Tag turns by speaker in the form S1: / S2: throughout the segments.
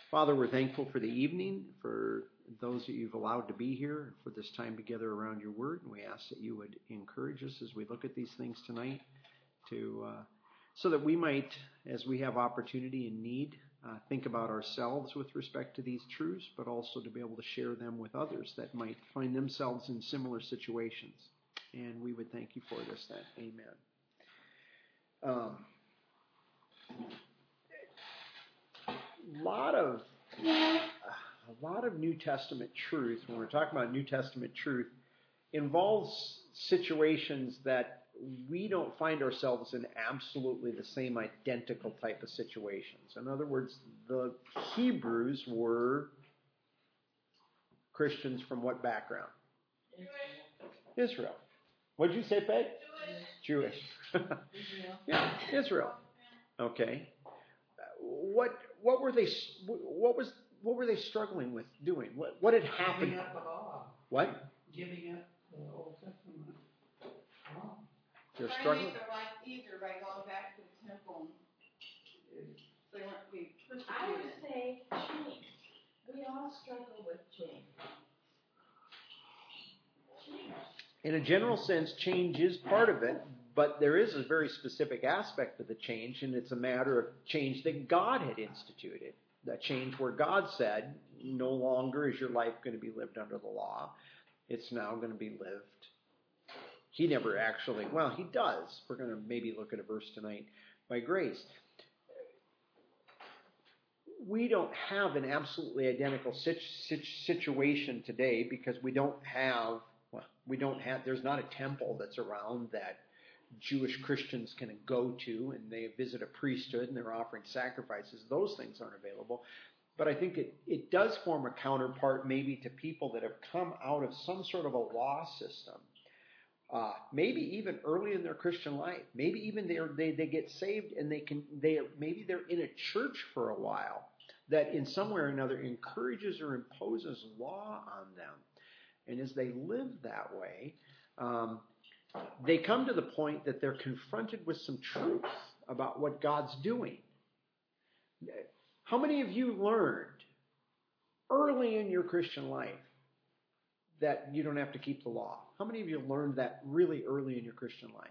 S1: Father, we're thankful for the evening, for those that you've allowed to be here, for this time together around your word. And we ask that you would encourage us as we look at these things tonight so that we might, as we have opportunity and need, think about ourselves with respect to these truths, but also to be able to share them with others that might find themselves in similar situations. And we would thank you for this then. Amen. A lot of New Testament truth, when we're talking about New Testament truth, involves situations that we don't find ourselves in absolutely the same identical type of situations. In other words, the Hebrews were Christians from what background? Israel. What did you say, Peg? Jewish. Yeah, Israel. Okay. What were they struggling with doing? What had happened?
S2: Giving up the law.
S1: What?
S2: Giving up the Old Testament law.
S1: They're struggling.
S3: Their life easier by going back to the temple. So they weren't being persecuted.
S4: I would say change. We all struggle with change.
S1: In a general sense, change is part of it, but there is a very specific aspect of the change, and it's a matter of change that God had instituted. That change where God said, no longer is your life going to be lived under the law. It's now going to be lived. He never actually, well, he does. We're going to maybe look at a verse tonight, by grace. We don't have an absolutely identical situation today because there's not a temple that's around that Jewish Christians can go to, and they visit a priesthood and they're offering sacrifices. Those things aren't available. But I think it does form a counterpart maybe to people that have come out of some sort of a law system. Maybe even early in their Christian life. Maybe even they get saved and maybe they're in a church for a while that in some way or another encourages or imposes law on them. And as they live that way, they come to the point that they're confronted with some truth about what God's doing. How many of you learned early in your Christian life that you don't have to keep the law? How many of you learned that really early in your Christian life?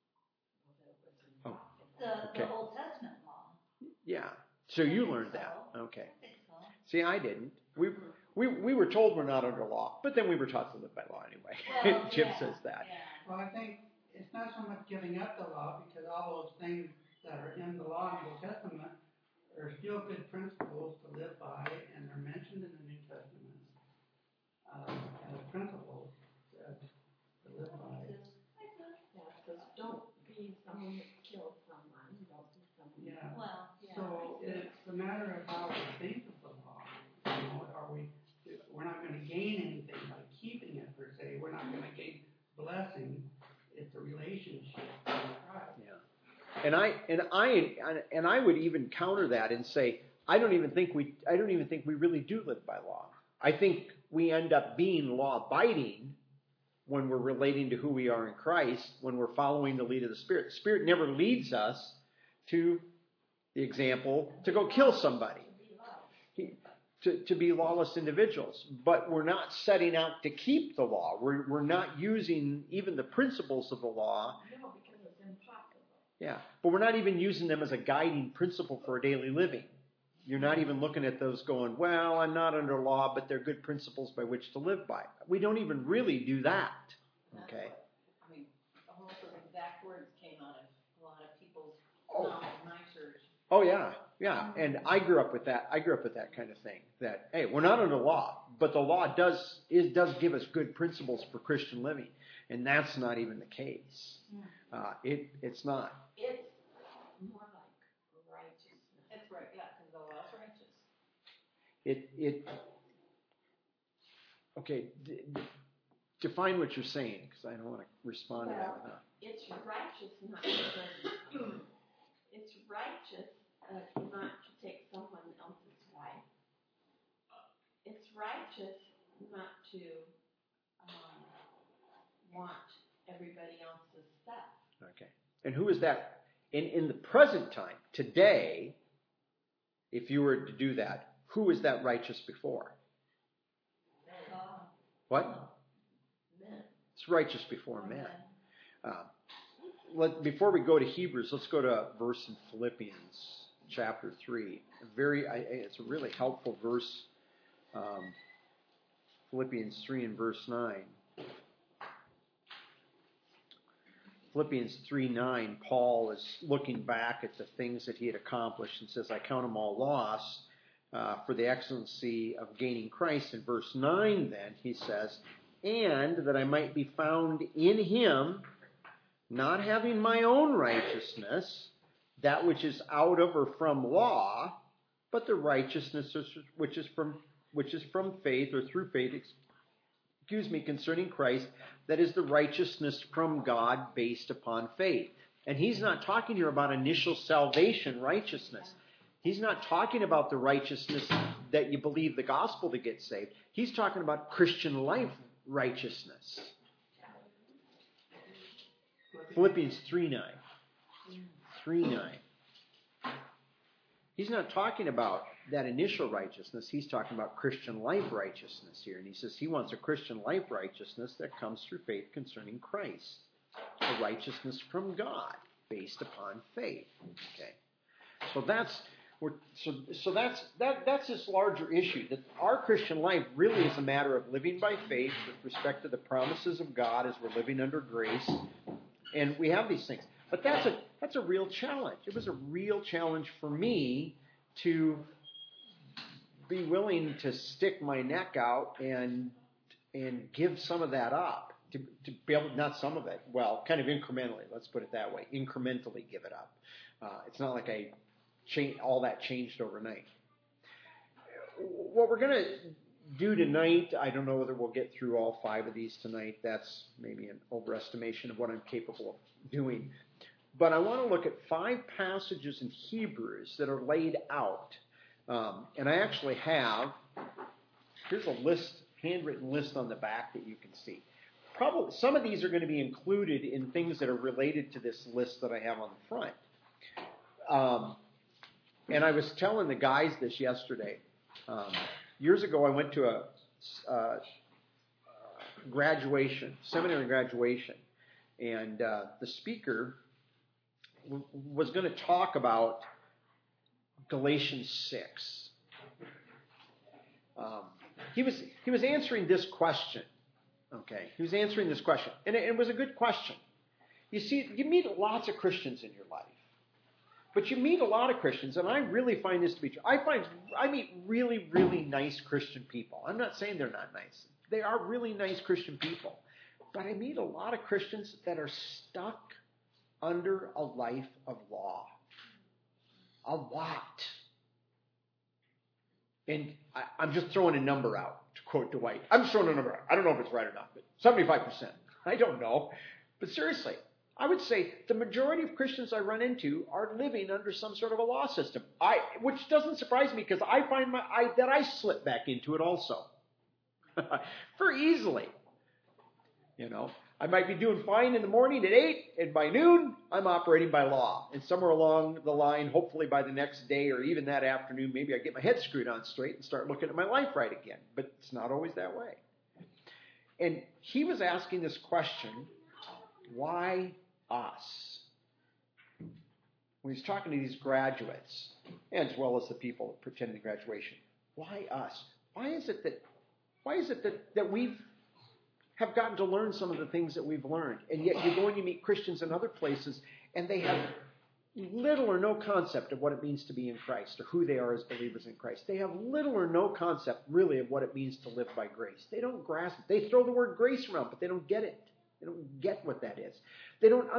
S5: Oh, the Old Testament law.
S1: Yeah. So you learned that. Okay.
S5: I think so.
S1: See, I didn't. We were told we're not under law, but then we were taught to live by law anyway.
S5: Well,
S1: Jim says that.
S5: Yeah.
S2: Well, I think it's not so much giving up the law, because all those things that are in the law in the Old Testament are still good principles to live by, and they're mentioned in the New Testament as principles to live by.
S4: Because don't be someone that killed someone. Don't be someone.
S2: Yeah.
S5: Well, yeah.
S2: So it's a matter of how we think of the law. We're not going to gain anything by keeping it per se. We're not going to gain blessing. It's a relationship with Christ.
S1: Yeah. And I would even counter that and say, I don't even think we really do live by law. I think we end up being law abiding when we're relating to who we are in Christ, when we're following the lead of the Spirit. The Spirit never leads us to the example to go kill somebody. To be lawless individuals. But we're not setting out to keep the law. We're not using even the principles of the law.
S4: No, because it's impossible.
S1: Yeah, but we're not even using them as a guiding principle for daily living. You're not even looking at those going, well, I'm not under law, but they're good principles by which to live by. We don't even really do that. Okay.
S3: Almost those exact words came out of a lot of people's mouths in my church.
S1: Oh, yeah. And I grew up with that. I grew up with that kind of thing. That, hey, we're not under law, but the law does give us good principles for Christian living. And that's not even the case. It's not.
S4: It's more like righteousness.
S3: That's right, yeah, because the law is righteous.
S1: Okay, define what you're saying, because I don't want to respond to that without.
S4: It's righteous not to it's righteous not to take someone else's wife. It's righteous not to want everybody else's stuff.
S1: Okay. And who is that? In the present time, today, if you were to do that, Who is that righteous before? What?
S3: Men.
S1: It's righteous before men. Before we go to Hebrews, let's go to a verse in Philippians chapter 3. It's a really helpful verse. Philippians 3 and verse 9. Philippians 3:9, Paul is looking back at the things that he had accomplished and says, I count them all loss for the excellency of gaining Christ. In verse 9 then, he says, and that I might be found in him, not having my own righteousness, that which is out of or from law, but the righteousness which is from faith or through faith, concerning Christ, that is the righteousness from God based upon faith. And he's not talking here about initial salvation righteousness. He's not talking about the righteousness that you believe the gospel to get saved. He's talking about Christian life righteousness. Philippians 3:9. 3:9. He's not talking about that initial righteousness. He's talking about Christian life righteousness here. And he says he wants a Christian life righteousness that comes through faith concerning Christ. A righteousness from God based upon faith. Okay. So that's this larger issue, that our Christian life really is a matter of living by faith with respect to the promises of God as we're living under grace. And we have these things. But that's a real challenge. It was a real challenge for me to be willing to stick my neck out and give some of that up. To be able, not some of it, well, kind of incrementally, let's put it that way, incrementally give it up. It's not like all that changed overnight. What we're going to do tonight, I don't know whether we'll get through all 5 of these tonight. That's maybe an overestimation of what I'm capable of doing. But I want to look at 5 passages in Hebrews that are laid out. And I actually have, here's a list, handwritten list on the back that you can see. Probably some of these are going to be included in things that are related to this list that I have on the front. And I was telling the guys this yesterday. Years ago, I went to a seminary graduation, and the speaker was going to talk about Galatians 6. He was answering this question. Okay, he was answering this question, and it was a good question. You see, you meet lots of Christians in your life, but you meet a lot of Christians, and I really find this to be true. I meet really, really nice Christian people. I'm not saying they're not nice. They are really nice Christian people, but I meet a lot of Christians that are stuck under a life of law. A lot. And I'm just throwing a number out, to quote Dwight. I'm just throwing a number out. I don't know if it's right or not, but 75%. I don't know. But seriously, I would say the majority of Christians I run into are living under some sort of a law system. Which doesn't surprise me, because I find that I slip back into it also. Very easily. You know, I might be doing fine in the morning at 8, and by noon, I'm operating by law. And somewhere along the line, hopefully by the next day or even that afternoon, maybe I get my head screwed on straight and start looking at my life right again. But it's not always that way. And he was asking this question, why us? When he's talking to these graduates, as well as the people attending graduation, why us? Why is it that we have gotten to learn some of the things that we've learned, and yet you go and you meet Christians in other places, and they have little or no concept of what it means to be in Christ, or who they are as believers in Christ. They have little or no concept, really, of what it means to live by grace. They don't grasp it. They throw the word grace around, but they don't get it. They don't get what that is. They don't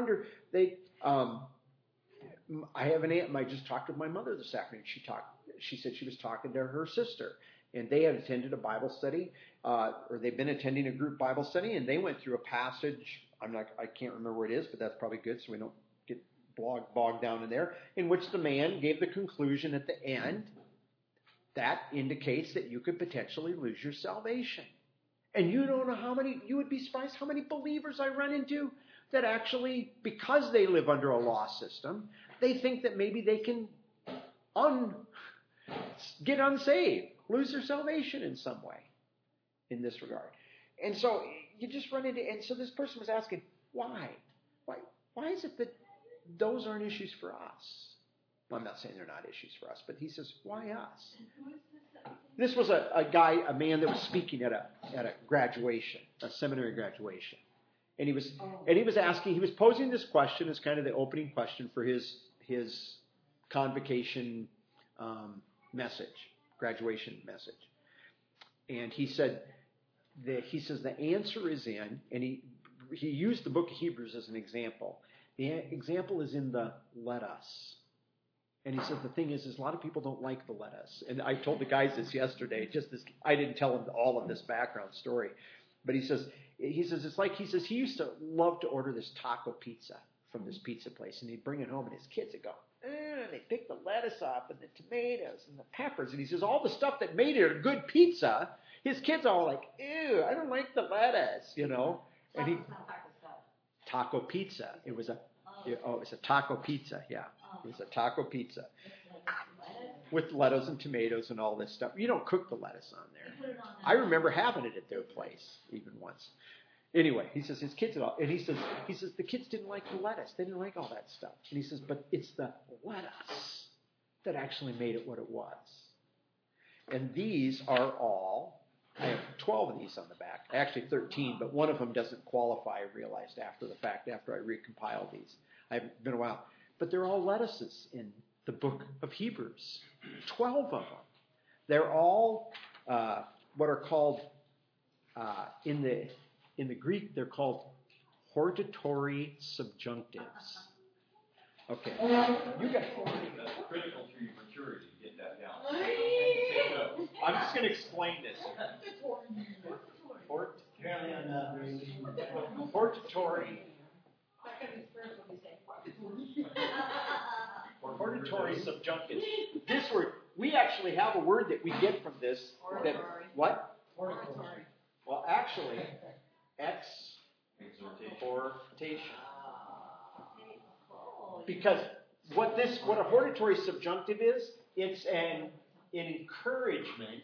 S1: I have an aunt. I just talked with my mother this afternoon. She said she was talking to her sister, and they had attended a Bible study, or they've been attending a group Bible study, and they went through a passage. I can't remember where it is, but that's probably good, so we don't get bogged down in there. In which the man gave the conclusion at the end that indicates that you could potentially lose your salvation. And you don't know you would be surprised how many believers I run into that actually, because they live under a law system, they think that maybe they can get unsaved, lose their salvation in some way in this regard. And so you just run into, and so this person was asking, why? Why is it that those aren't issues for us? Well, I'm not saying they're not issues for us, but he says, why us? This was a man that was speaking at a graduation, a seminary graduation. And he was posing this question as kind of the opening question for his convocation message, graduation message. And he says the answer is in, and he used the book of Hebrews as an example. The example is in the let us. And he said the thing is a lot of people don't like the let us. And I told the guys this yesterday, I didn't tell them all of this background story. But he says it's like he used to love to order this taco pizza from this pizza place, and he'd bring it home, and his kids would go, and they pick the lettuce up and the tomatoes and the peppers, and he says all the stuff that made it a good pizza, his kids are all like, ew, I don't like the lettuce, And taco pizza. It was a taco pizza, yeah. It was a taco pizza with lettuce and tomatoes and all this stuff. You don't cook the lettuce on there. I remember having it at their place even once. Anyway, he says his kids and he says the kids didn't like the lettuce. They didn't like all that stuff. And he says, but it's the lettuce that actually made it what it was. And these are all, I have 12 of these on the back, actually 13, but one of them doesn't qualify, I realized after the fact, after I recompiled these. I haven't been a while. But they're all lettuces in the book of Hebrews. 12 of them. They're all what are called, in the Greek, they're called hortatory subjunctives. Okay. You got
S6: that's critical to your maturity to get that down.
S1: I'm just going to explain this. Hortatory. Hortatory subjunctives. This word, we actually have a word that we get from this. That, what?
S3: Hortatory.
S1: Well, actually, exhortation. Because what a hortatory subjunctive is, it's an encouragement.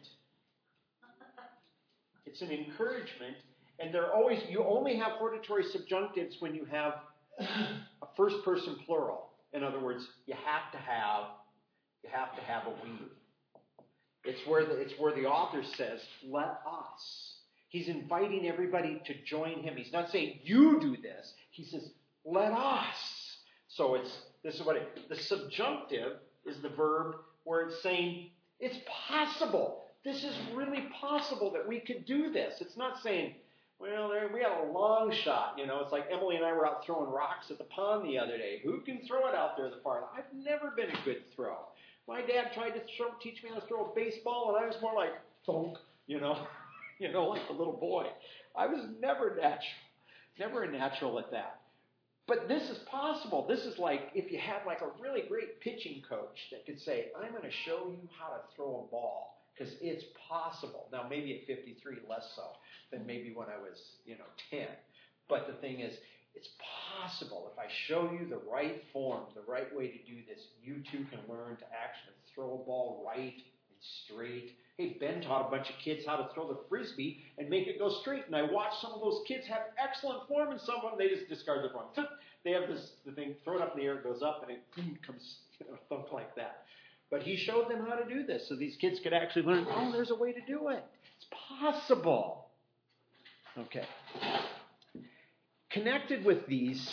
S1: It's an encouragement, and you only have hortatory subjunctives when you have a first person plural. In other words, you have to have a we. It's where the author says, "Let us." He's inviting everybody to join him. He's not saying you do this. He says, "Let us." So the subjunctive is the verb where it's saying it's possible. This is really possible that we could do this. It's not saying, well, we got a long shot. It's like Emily and I were out throwing rocks at the pond the other day. Who can throw it out there the far? I've never been a good throw. My dad tried to teach me how to throw a baseball, and I was more like thunk, like a little boy. I was never a natural at that. But this is possible. This is like if you had like a really great pitching coach that could say, I'm going to show you how to throw a ball, because it's possible. Now, maybe at 53, less so than maybe when I was, 10. But the thing is, it's possible. If I show you the right form, the right way to do this, you too can learn to actually throw a ball right and straight. Hey, Ben taught a bunch of kids how to throw the Frisbee and make it go straight. And I watched some of those kids have excellent form, and some of them, they just discard the form. They have the thing, throw it up in the air, it goes up, and it comes thump like that. But he showed them how to do this so these kids could actually learn, there's a way to do it. It's possible. Okay. Connected with these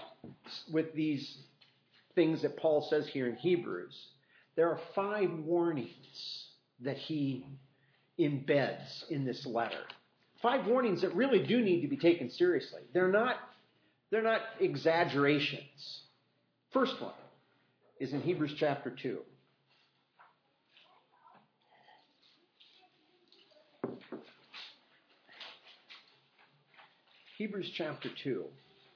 S1: things that Paul says here in Hebrews, there are 5 warnings that he embeds in this letter. 5 warnings that really do need to be taken seriously. They're not exaggerations. First one is in Hebrews chapter 2. Hebrews chapter 2.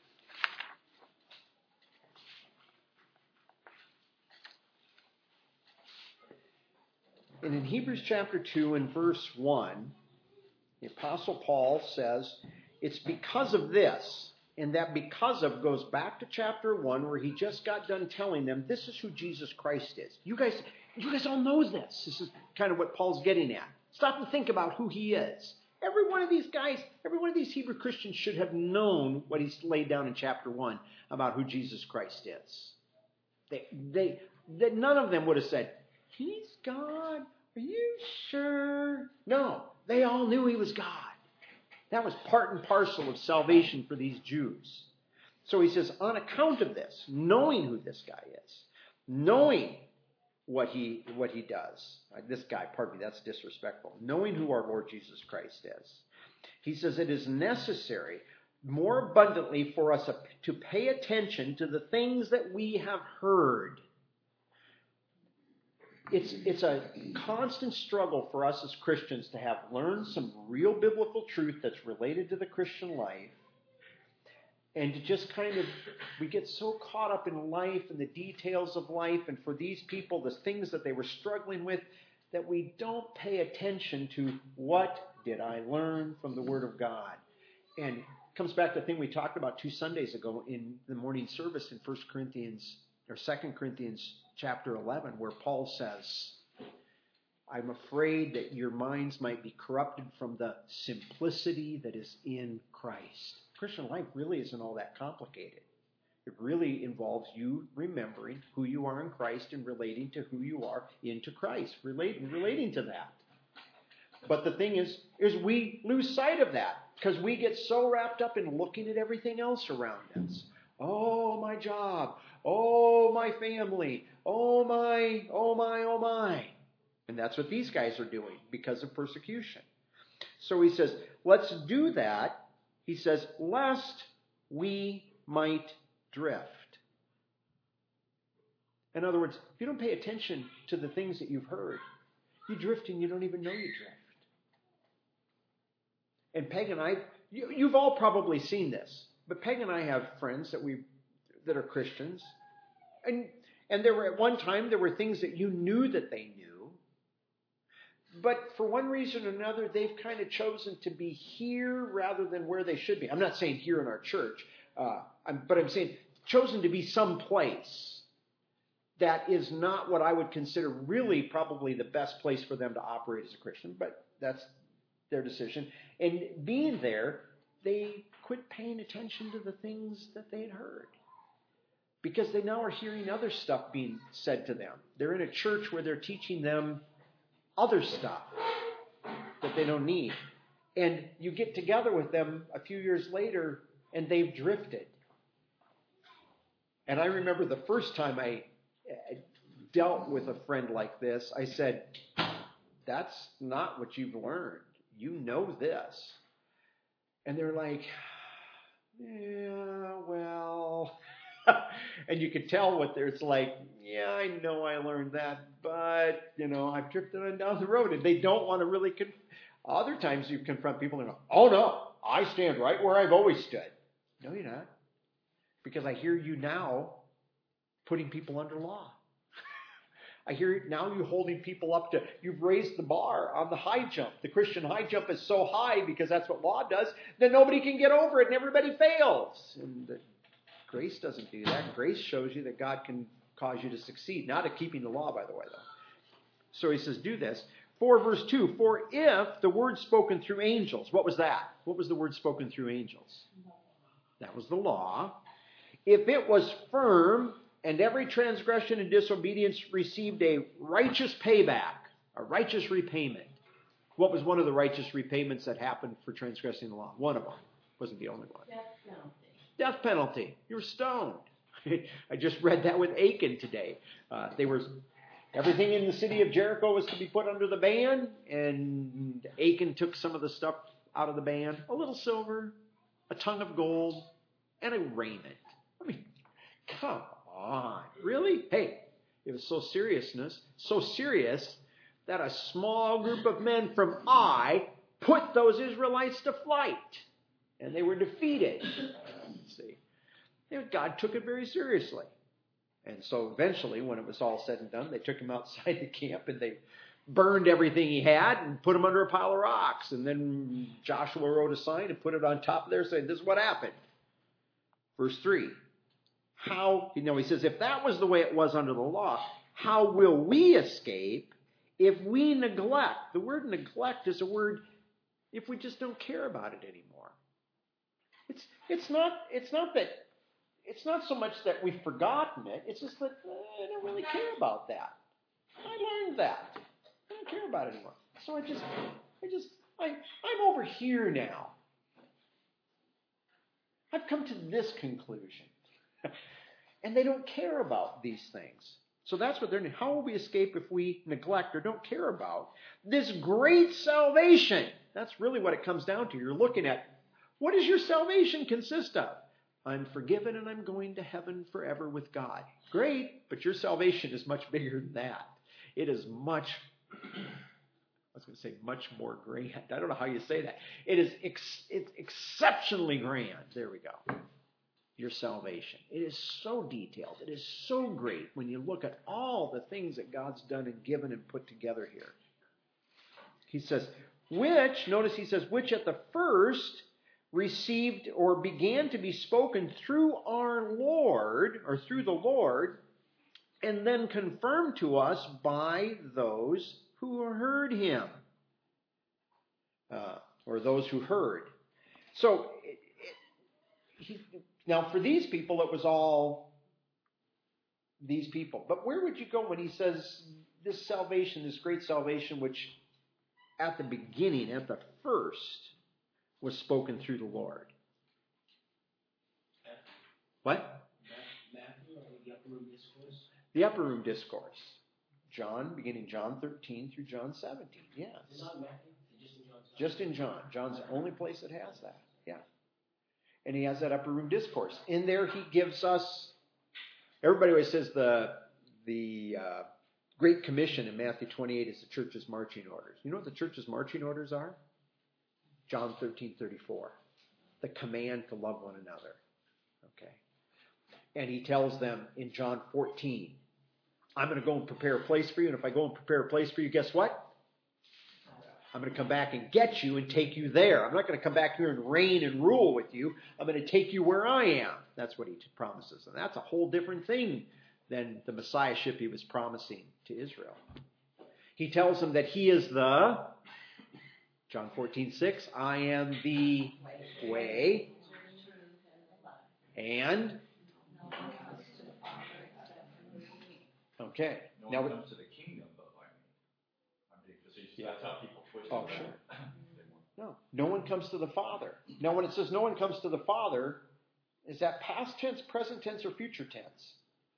S1: And in Hebrews chapter 2 and verse 1, the Apostle Paul says, it's because of this, and that because of goes back to chapter 1 where he just got done telling them, this is who Jesus Christ is. You guys, You guys all know this. This is kind of what Paul's getting at. Stop and think about who he is. Every one of these guys, every one of these Hebrew Christians should have known what he's laid down in chapter 1 about who Jesus Christ is. None of them would have said, he's God. Are you sure? No, they all knew he was God. That was part and parcel of salvation for these Jews. So he says, on account of this, knowing who this guy is, knowing what he does. This guy, pardon me, that's disrespectful. Knowing who our Lord Jesus Christ is. He says it is necessary more abundantly for us to pay attention to the things that we have heard. It's a constant struggle for us as Christians to have learned some real biblical truth that's related to the Christian life. And to just we get so caught up in life and the details of life, and for these people, the things that they were struggling with, that we don't pay attention to what did I learn from the Word of God. And it comes back to the thing we talked about 2 Sundays ago in the morning service in 2 Corinthians chapter 11, where Paul says, I'm afraid that your minds might be corrupted from the simplicity that is in Christ. Christian life really isn't all that complicated. It really involves you remembering who you are in Christ and relating to who you are into Christ, relating to that. But the thing is we lose sight of that because we get so wrapped up in looking at everything else around us. Oh, my job. Oh, my family. Oh, my, oh, my, oh, my. And that's what these guys are doing because of persecution. So he says, let's do that. He says, lest we might drift. In other words, if you don't pay attention to the things that you've heard, you drift and you don't even know you drift. And Peg and I, you've all probably seen this, but Peg and I have friends that are Christians. And there were at one time, there were things that you knew that they knew. But for one reason or another, they've kind of chosen to be here rather than where they should be. I'm not saying here in our church, but I'm saying chosen to be someplace that is not what I would consider really probably the best place for them to operate as a Christian. But that's their decision. And being there, they quit paying attention to the things that they had heard. Because they now are hearing other stuff being said to them. They're in a church where they're teaching them other stuff that they don't need. And you get together with them a few years later and they've drifted. And I remember the first time I dealt with a friend like this, I said, that's not what you've learned. You know this. And they're like, yeah, well... And you could tell what it's like, yeah, I know I learned that, but, I've drifted on down the road. And they don't want to really... Other times you confront people and go, oh, no, I stand right where I've always stood. No, you're not. Because I hear you now putting people under law. I hear now you holding people up to... You've raised the bar on the high jump. The Christian high jump is so high because that's what law does, that nobody can get over it and everybody fails. And grace doesn't do that. Grace shows you that God can cause you to succeed. Not at keeping the law, by the way, though. So he says, do this. For verse 2, for if the word spoken through angels, what was that? What was the word spoken through angels? That was the law. If it was firm, and every transgression and disobedience received a righteous payback, a righteous repayment. What was one of the righteous repayments that happened for transgressing the law? One of them. Wasn't the only one. Death penalty. You were stoned. I just read that with Achan today. Everything in the city of Jericho was to be put under the ban, and Achan took some of the stuff out of the ban. A little silver, a ton of gold, and a raiment. I mean, come on. Really? Hey, it was so serious that a small group of men from Ai put those Israelites to flight, and they were defeated. See, God took it very seriously. And so eventually, when it was all said and done, they took him outside the camp and they burned everything he had and put him under a pile of rocks. And then Joshua wrote a sign and put it on top of there saying, this is what happened. Verse 3. He says, if that was the way it was under the law, how will we escape if we neglect? The word neglect is a word if we just don't care about it anymore. It's not so much that we've forgotten it. It's just that I don't really care about that. I learned that. I don't care about it anymore. So I'm over here now. I've come to this conclusion. And they don't care about these things. So that's what they're doing. How will we escape if we neglect or don't care about this great salvation? That's really what it comes down to. You're looking at, what does your salvation consist of? I'm forgiven and I'm going to heaven forever with God. Great, but your salvation is much bigger than that. It is much more grand. I don't know how you say that. It's exceptionally grand. There we go. Your salvation. It is so detailed. It is so great when you look at all the things that God's done and given and put together here. He says, which at the first received or began to be spoken through our Lord, or through the Lord, and then confirmed to us by those who heard him. Or those who heard. So, now for these people, it was all these people. But where would you go when he says this salvation, this great salvation, which at the beginning, at the first, was spoken through the Lord? What?
S7: Matthew, or the Upper Room Discourse?
S1: The Upper Room Discourse. Beginning John 13 through John 17. Yes.
S7: It's not Matthew?
S1: Just in John. John's the only place that has that. Yeah. And he has that Upper Room Discourse. In there he gives us, everybody always says the Great Commission in Matthew 28 is the church's marching orders. You know what the church's marching orders are? John 13:34. The command to love one another. Okay. And he tells them in John 14, I'm going to go and prepare a place for you. And if I go and prepare a place for you, guess what? I'm going to come back and get you and take you there. I'm not going to come back here and reign and rule with you. I'm going to take you where I am. That's what he promises. And that's a whole different thing than the Messiahship he was promising to Israel. He tells them that he is the, John 14:6, I am the way and, okay.
S6: No one comes to the kingdom but by me. I'm being facetious.
S1: Yeah.
S6: That's how people twist it.
S1: Oh, sure. No one comes to the Father. Now, when it says no one comes to the Father, is that past tense, present tense, or future tense?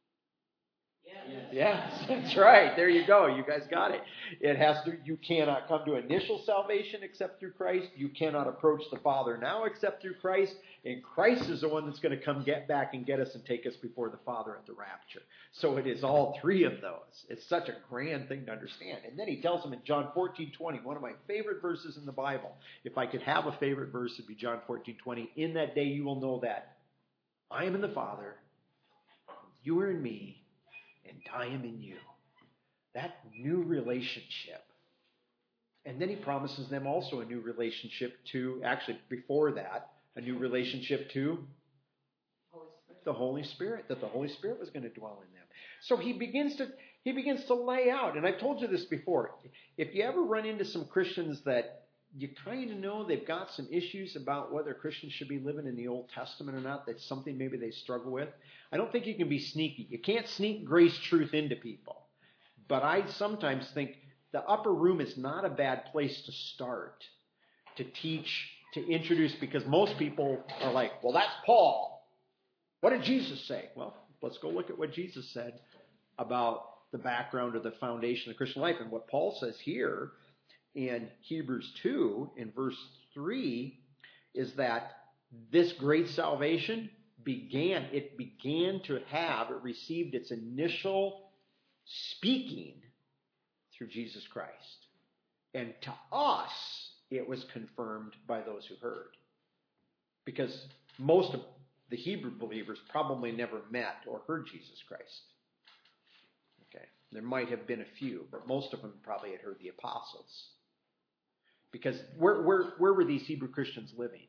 S1: Yes, that's right. There you go. You guys got it. You cannot come to initial salvation except through Christ. You cannot approach the Father now except through Christ. And Christ is the one that's going to come get back and get us and take us before the Father at the rapture. So it is all three of those. It's such a grand thing to understand. And then he tells them in John 14:20, one of my favorite verses in the Bible. If I could have a favorite verse, it'd be John 14:20. In that day you will know that I am in the Father, you are in me, and I am in you. That new relationship. And then he promises them also a new relationship to, actually before that, a new relationship to the Holy Spirit, that the Holy Spirit was going to dwell in them. So he begins to lay out, and I've told you this before, if you ever run into some Christians that you kind of know they've got some issues about whether Christians should be living in the Old Testament or not, that's something maybe they struggle with, I don't think you can be sneaky. You can't sneak grace truth into people. But I sometimes think the upper room is not a bad place to start, to teach, to introduce, because most people are like, well, that's Paul. What did Jesus say? Well, let's go look at what Jesus said about the background or the foundation of Christian life. And what Paul says here in Hebrews 2, in verse 3, is that this great salvation it received its initial speaking through Jesus Christ. And to us, it was confirmed by those who heard. Because most of the Hebrew believers probably never met or heard Jesus Christ. Okay, there might have been a few, but most of them probably had heard the apostles. Because where were these Hebrew Christians living?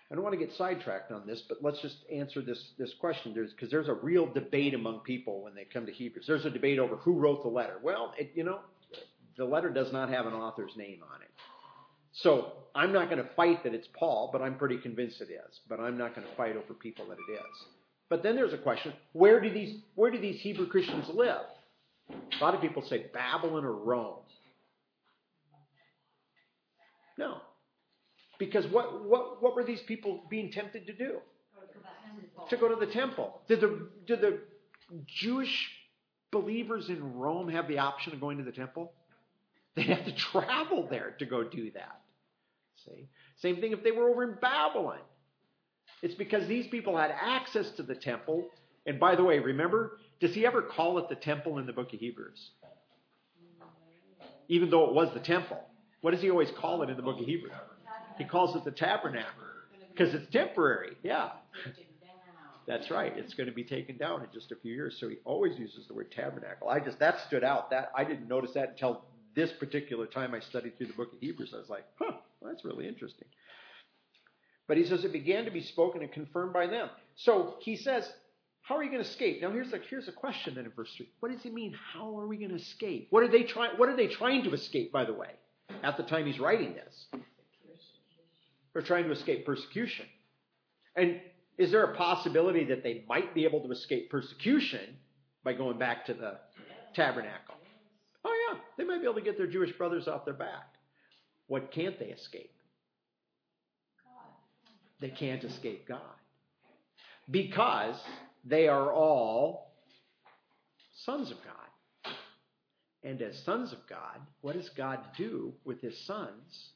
S1: I don't want to get sidetracked on this, but let's just answer this question. Because there's a real debate among people when they come to Hebrews. There's a debate over who wrote the letter. Well, the letter does not have an author's name on it. So I'm not going to fight that it's Paul, but I'm pretty convinced it is. But I'm not going to fight over people that it is. But then there's a question, where do these Hebrew Christians live? A lot of people say Babylon or Rome. No. Because what were these people being tempted to do? To go to the temple. Did the Jewish believers in Rome have the option of going to the temple? They'd have to travel there to go do that. See? Same thing if they were over in Babylon. It's because these people had access to the temple. And by the way, remember, does he ever call it the temple in the book of Hebrews? Even though it was the temple. What does he always call it in the book of Hebrews? He calls it the tabernacle. Because it's temporary. Yeah. That's right. It's going to be taken down in just a few years. So he always uses the word tabernacle. That stood out. I didn't notice that until this particular time I studied through the book of Hebrews. I was like, well, that's really interesting. But he says it began to be spoken and confirmed by them. So he says, how are you going to escape? Now here's a question then in verse 3. What does he mean? How are we going to escape? What are they trying to escape, by the way, at the time he's writing this? They're trying to escape persecution. And is there a possibility that they might be able to escape persecution by going back to the tabernacle? Oh yeah, they might be able to get their Jewish brothers off their back. What can't they escape? They can't escape God. Because they are all sons of God. And as sons of God, what does God do with his sons?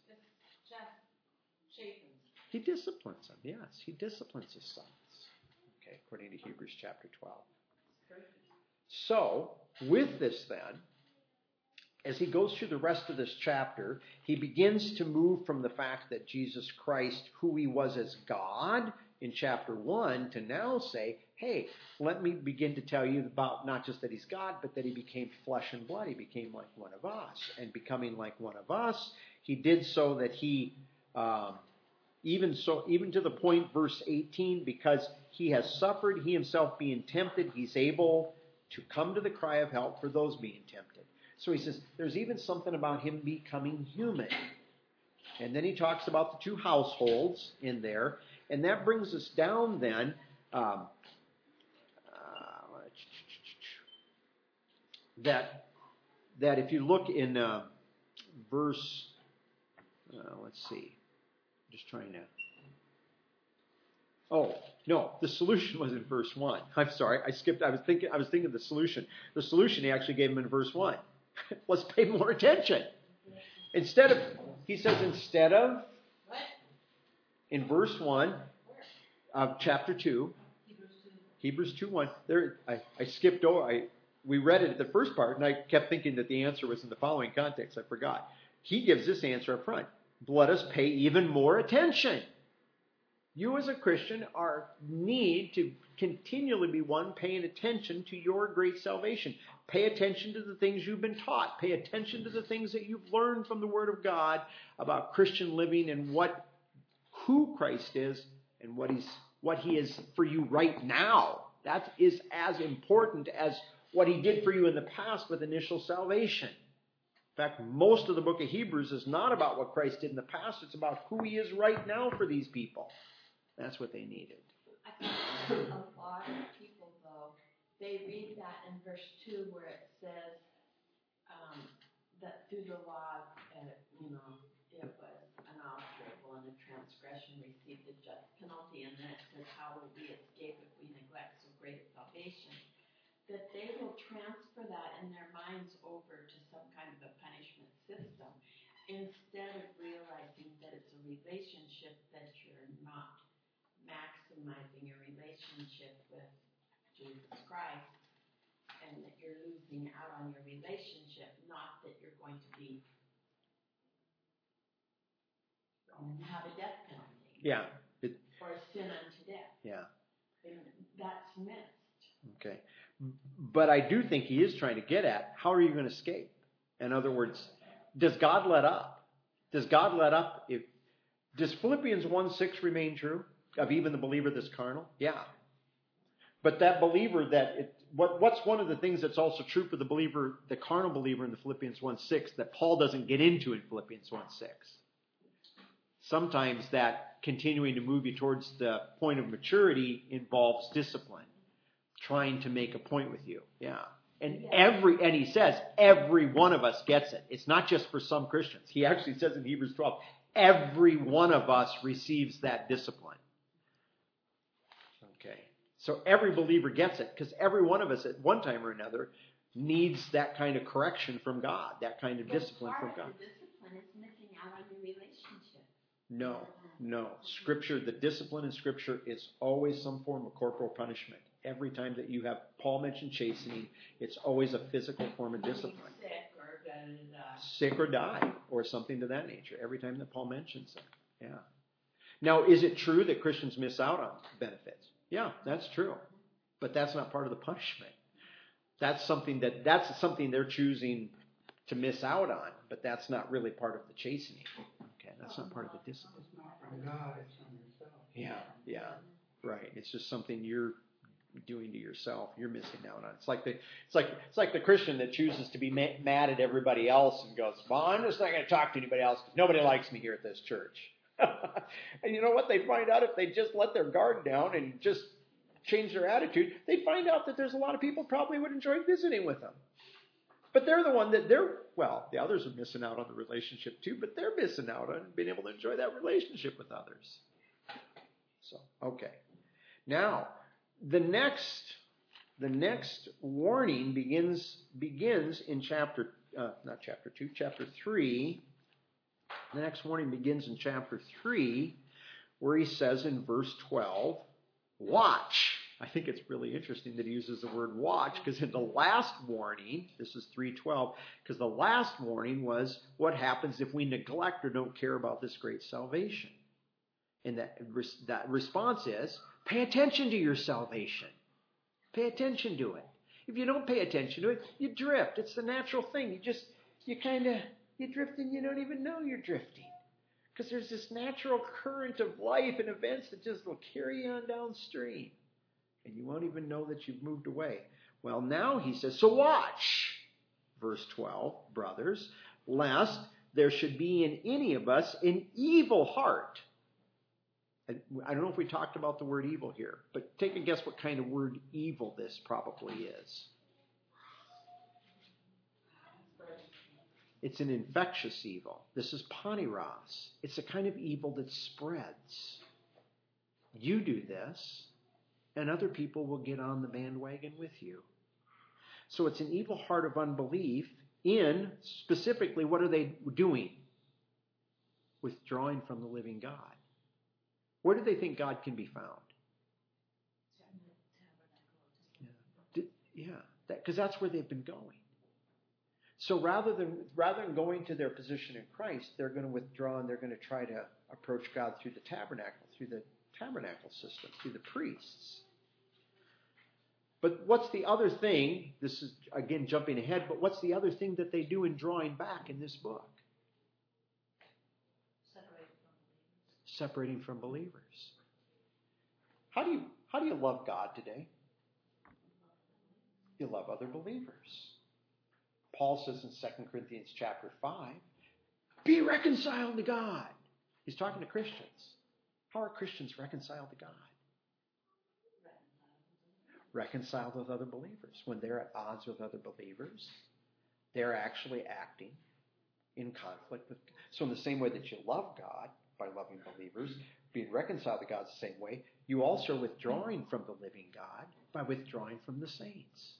S1: He disciplines them. Yes, he disciplines his sons. Okay, according to Hebrews chapter 12. So, with this then, as he goes through the rest of this chapter, he begins to move from the fact that Jesus Christ, who he was as God in chapter 1, to now say, hey, let me begin to tell you about not just that he's God, but that he became flesh and blood. He became like one of us. And becoming like one of us, he did so that he, even to the point, verse 18, because he has suffered, he himself being tempted, he's able to come to the cry of help for those being tempted. So he says, there's even something about him becoming human. And then he talks about the two households in there. And that brings us down then, that if you look in verse, let's see, I'm just trying to, oh, no, the solution was in verse 1. I'm sorry, I skipped, I was thinking of the solution. The solution he actually gave him in verse 1. Let's pay more attention. Instead of, in verse 1 of chapter 2, Hebrews 2:1, there, I skipped over, we read it at the first part, and I kept thinking that the answer was in the following context. I forgot. He gives this answer up front. Let us pay even more attention. You as a Christian need to continually be one paying attention to your great salvation. Pay attention to the things you've been taught. Pay attention to the things that you've learned from the Word of God about Christian living and who Christ is and what He is for you right now. That is as important as what He did for you in the past with initial salvation. In fact, most of the book of Hebrews is not about what Christ did in the past. It's about who He is right now for these people. That's what they needed.
S4: I think a lot of people, though, they read that in verse 2 where it says that through the law, it was unalterable and a transgression received a just penalty. And then it says, how will we escape if we neglect so great a salvation? That they will transfer that in their minds over to some kind of a punishment system instead of realizing that it's a relationship that you're not maximizing your relationship with Jesus Christ and that you're losing out on your relationship, not that you're going to be have a death penalty.
S1: Yeah.
S4: Or a sin unto death.
S1: Yeah.
S4: And that's missed.
S1: Okay. But I do think he is trying to get at, how are you going to escape? In other words, does God let up? Does God let up if Does Philippians 1:6 remain true of even the believer that's carnal? Yeah. But that believer what's one of the things that's also true for the believer, the carnal believer in the Philippians 1:6 that Paul doesn't get into in Philippians 1:6? Sometimes that continuing to move you towards the point of maturity involves discipline, trying to make a point with you. Yeah. And he says every one of us gets it. It's not just for some Christians. He actually says in Hebrews 12, every one of us receives that discipline. Okay. So every believer gets it, because every one of us at one time or another needs that kind of correction from God, that kind of discipline from God.
S4: The discipline is missing out on your relationship.
S1: No. Scripture, the discipline in Scripture is always some form of corporal punishment. Every time that you have, Paul mentioned chastening, it's always a physical form of discipline. Sick or die, or something to that nature. Every time that Paul mentions it. Yeah. Now, is it true that Christians miss out on benefits? Yeah, that's true. But that's not part of the punishment. That's something they're choosing to miss out on, but that's not really part of the chastening. Okay, that's not part of the discipline.
S2: It's not from God, it's from yourself.
S1: Yeah, right. It's just something you're doing to yourself. You're missing out on. It's like the Christian that chooses to be mad at everybody else and goes, "Well, I'm just not going to talk to anybody else because nobody likes me here at this church." And you know what? They find out if they just let their guard down and just change their attitude, they find out that there's a lot of people probably would enjoy visiting with them. But they're the one that the others are missing out on the relationship too, but they're missing out on being able to enjoy that relationship with others. So, okay. Now, the next warning begins in chapter 3. The next warning begins in chapter 3, where he says in verse 12, watch. I think it's really interesting that he uses the word watch, because in the last warning, this is 3:12, because the last warning was what happens if we neglect or don't care about this great salvation. And that response is, pay attention to your salvation. Pay attention to it. If you don't pay attention to it, you drift. It's the natural thing. You drift and you don't even know you're drifting. Because there's this natural current of life and events that just will carry you on downstream. And you won't even know that you've moved away. Well, now he says, so watch, verse 12, brothers, lest there should be in any of us an evil heart. I don't know if we talked about the word evil here, but take a guess what kind of word evil this probably is. It's an infectious evil. This is paniros. It's a kind of evil that spreads. You do this, and other people will get on the bandwagon with you. So it's an evil heart of unbelief in, specifically, what are they doing? Withdrawing from the living God. Where do they think God can be found? Because that's where they've been going. So rather than going to their position in Christ, they're going to withdraw and they're going to try to approach God through the tabernacle system, through the priests. But what's the other thing? This is, again, jumping ahead, but what's the other thing that they do in drawing back in this book? Separating from believers. How do you love God today? You love other believers. Paul says in 2 Corinthians chapter 5, be reconciled to God. He's talking to Christians. How are Christians reconciled to God? Reconciled with other believers. When they're at odds with other believers, they're actually acting in conflict with God. So in the same way that you love God by loving believers, being reconciled to God is the same way, you also are withdrawing from the living God by withdrawing from the saints.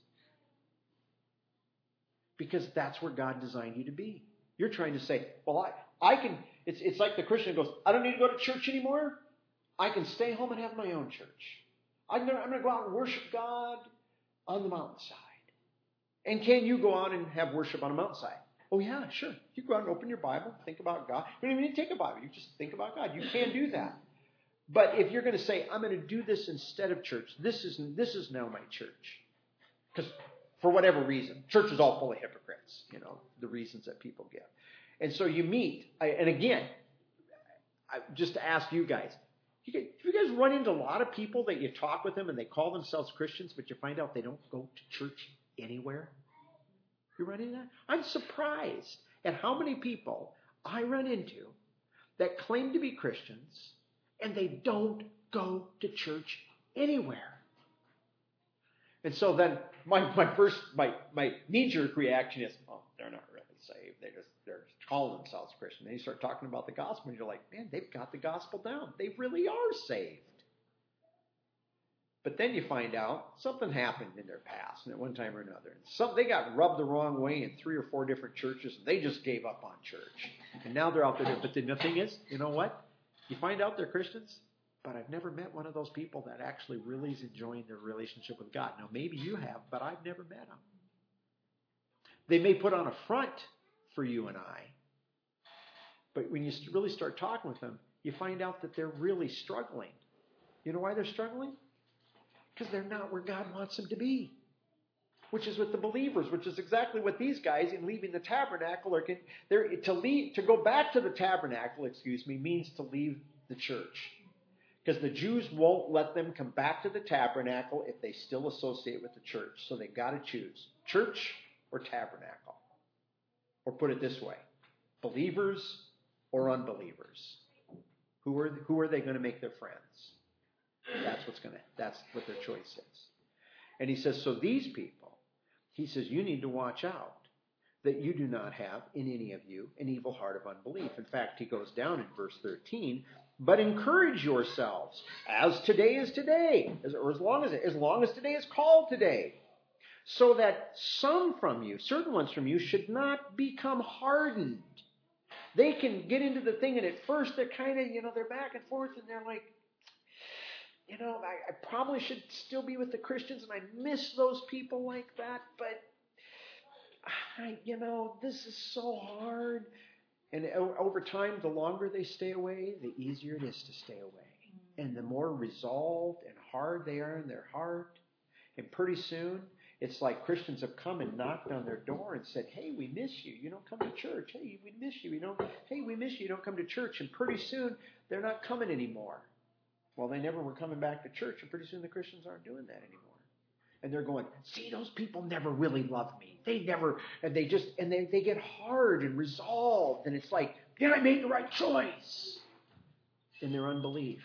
S1: Because that's where God designed you to be. You're trying to say, well, I can, it's like the Christian goes, I don't need to go to church anymore. I can stay home and have my own church. I'm going to go out and worship God on the mountainside. And can you go out and have worship on a mountainside? Oh, yeah, sure. You go out and open your Bible, think about God. You don't even need to take a Bible. You just think about God. You can do that. But if you're going to say, I'm going to do this instead of church, this is now my church. Because for whatever reason, church is all full of hypocrites, the reasons that people give. And so you meet, and again, just to ask you guys, you guys run into a lot of people that you talk with them and they call themselves Christians, but you find out they don't go to church anywhere? You run into that? I'm surprised at how many people I run into that claim to be Christians and they don't go to church anywhere. And so then my knee-jerk reaction is, oh, they're not really saved. They're just calling themselves Christian. Then you start talking about the gospel, and you're like, man, they've got the gospel down. They really are saved. But then you find out something happened in their past, and at one time or another. They got rubbed the wrong way in 3 or 4 different churches, and they just gave up on church. And now they're out there. But the thing is, you know what? You find out they're Christians, but I've never met one of those people that actually really is enjoying their relationship with God. Now, maybe you have, but I've never met them. They may put on a front for you and I, but when you really start talking with them, you find out that they're really struggling. You know why they're struggling? Because they're not where God wants them to be, which is with the believers, which is exactly what these guys in leaving the tabernacle are. To go back to the tabernacle, means to leave the church. Because the Jews won't let them come back to the tabernacle if they still associate with the church. So they've got to choose church or tabernacle. Or put it this way, believers or unbelievers. Who are they going to make their friends? That's what their choice is. And he says, so these people, he says, you need to watch out that you do not have in any of you an evil heart of unbelief. In fact, he goes down in verse 13, but encourage yourselves as today is today, or as long as today is called today, so that certain ones from you, should not become hardened. They can get into the thing, and at first they're kind of, they're back and forth, and they're like, I probably should still be with the Christians, and I miss those people like that, but, this is so hard. And over time, the longer they stay away, the easier it is to stay away. And the more resolved and hard they are in their heart. And pretty soon, it's like Christians have come and knocked on their door and said, hey, we miss you. You don't come to church. Hey, we miss you. Hey, we miss you. You don't come to church. And pretty soon, they're not coming anymore. Well, they never were coming back to church. And pretty soon, the Christians aren't doing that anymore. And they're going, see, those people never really loved me. They never, and they get hard and resolved. And it's like, yeah, I made the right choice in their unbelief.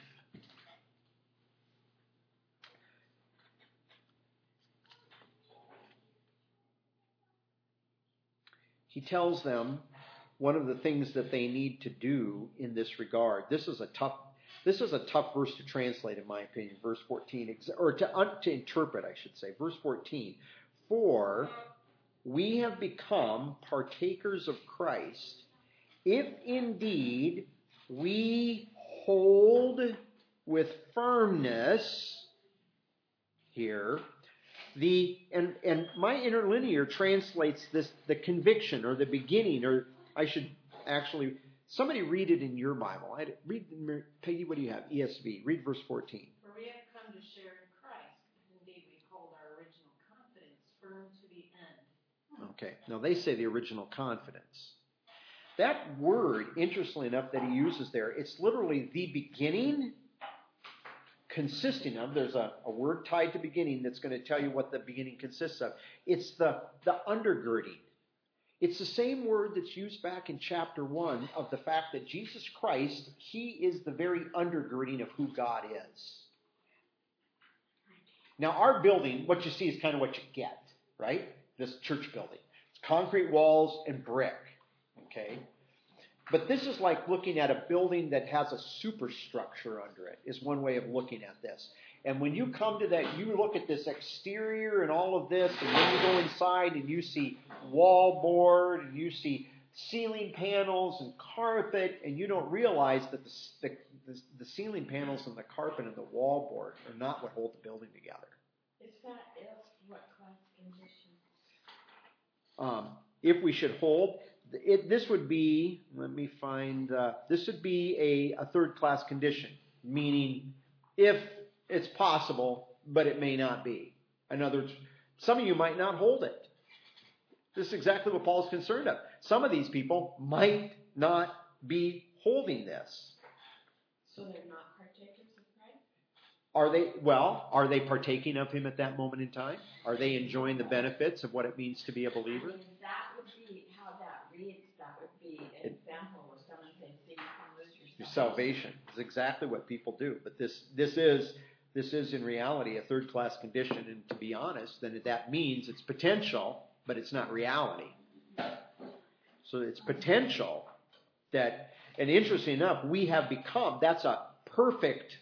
S1: He tells them one of the things that they need to do in this regard. This is a tough verse to translate, in my opinion, verse 14, or to interpret, I should say. Verse 14, for we have become partakers of Christ, if indeed we hold with firmness here. And my interlinear translates this, the conviction or the beginning, or I should actually, somebody read it in your Bible. Peggy, what do you have? ESV. Read verse 14.
S3: For we have come to share in Christ. Indeed, we hold our original confidence firm to the end.
S1: Okay. Now, they say the original confidence. That word, interestingly enough, that he uses there, it's literally the beginning consisting of. There's a word tied to beginning that's going to tell you what the beginning consists of. It's the undergirding. It's the same word that's used back in chapter 1 of the fact that Jesus Christ, he is the very undergirding of who God is. Now, our building, what you see is kind of what you get, right? This church building. It's concrete walls and brick, okay? But this is like looking at a building that has a superstructure under it, is one way of looking at this. And when you come to that, you look at this exterior and all of this, and then you go inside and you see wallboard and you see ceiling panels and carpet, and you don't realize that the ceiling panels and the carpet and the wallboard are not what hold the building together.
S4: Is that what class condition?
S1: If we should hold, this would be, this would be a third-class condition, meaning if it's possible, but it may not be. In other words, some of you might not hold it. This is exactly what Paul's concerned of. Some of these people might not be holding this.
S4: So they're not partakers of Christ?
S1: Are they partaking of him at that moment in time? Are they enjoying the benefits of what it means to be a believer?
S4: I mean, that would be how that reads. That would be an example where someone says, "See, you can lose
S1: Your
S4: your
S1: salvation is exactly what people do. But this is in reality a third-class condition, and to be honest, then that means it's potential, but it's not reality. So it's potential that, and interesting enough, we have become. That's a perfect